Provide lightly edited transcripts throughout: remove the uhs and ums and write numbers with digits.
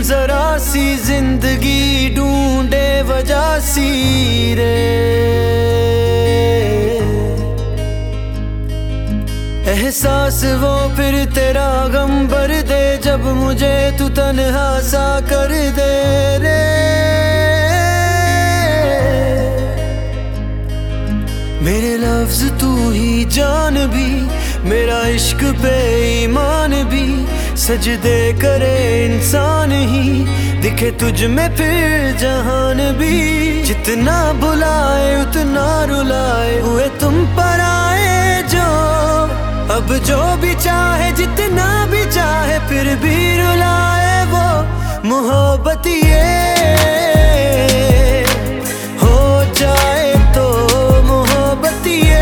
जरा सी जिंदगी ढूंढे वजह सी रे। एहसास वो फिर तेरा गम भर दे जब मुझे तू तन्हा सा कर दे रे। मेरे लफ्ज तू ही जान भी, मेरा इश्क पे ईमान भी, सजदे करे इंसान ही, दिखे तुझ में फिर जहान भी। जितना बुलाए उतना रुलाए, हुए तुम पर आए जो, अब जो भी चाहे जितना भी चाहे फिर भी रुलाए वो। मोहब्बत ये हो जाए तो मोहब्बत ये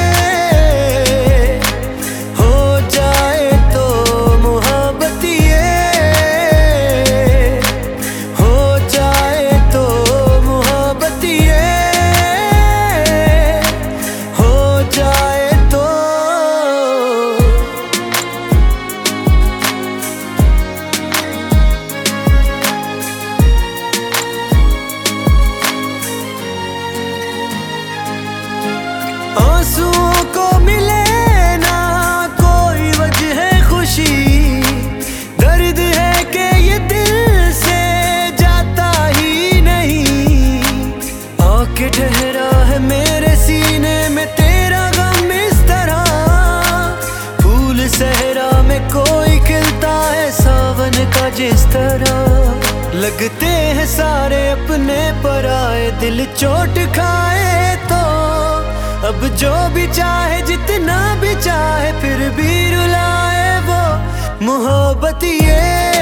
आंसुओं को मिले ना कोई वजह खुशी, दर्द है कि ये दिल से जाता ही नहीं। आके ठहरा है मेरे सीने में तेरा गम इस तरह, फूल सहरा में कोई खिलता है सावन का जिस तरह। लगते हैं सारे अपने पराए, दिल चोट खाए तो अब जो भी चाहे जितना भी चाहे फिर भी रुलाए वो। मोहब्बत ये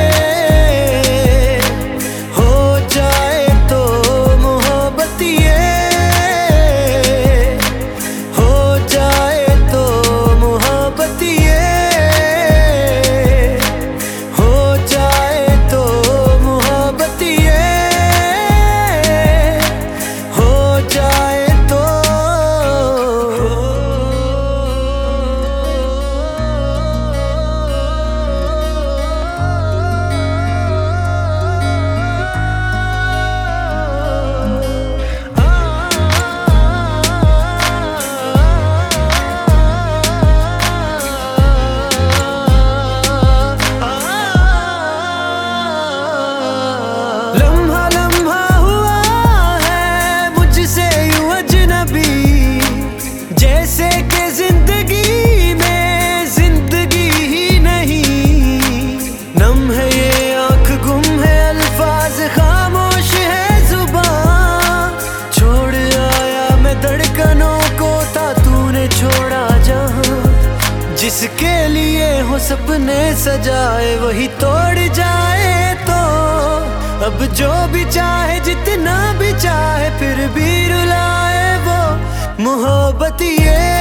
हो जाए तो मोहब्बत ये हो जाए तो मोहब्बत ये हो जाए तो मोहब्बत ये हो जाए तो। जैसे कि जिंदगी में जिंदगी ही नहीं, नम है ये आँख गुम है अल्फाज खामोश है जुबान। छोड़ आया मैं धड़कनों को था तूने छोड़ा जहाँ, जिसके लिए हो सपने सजाए वही तोड़ जाए तो। अब जो भी चाहे जितना भी चाहे फिर भी रुलाए वो। मोहब्बत ये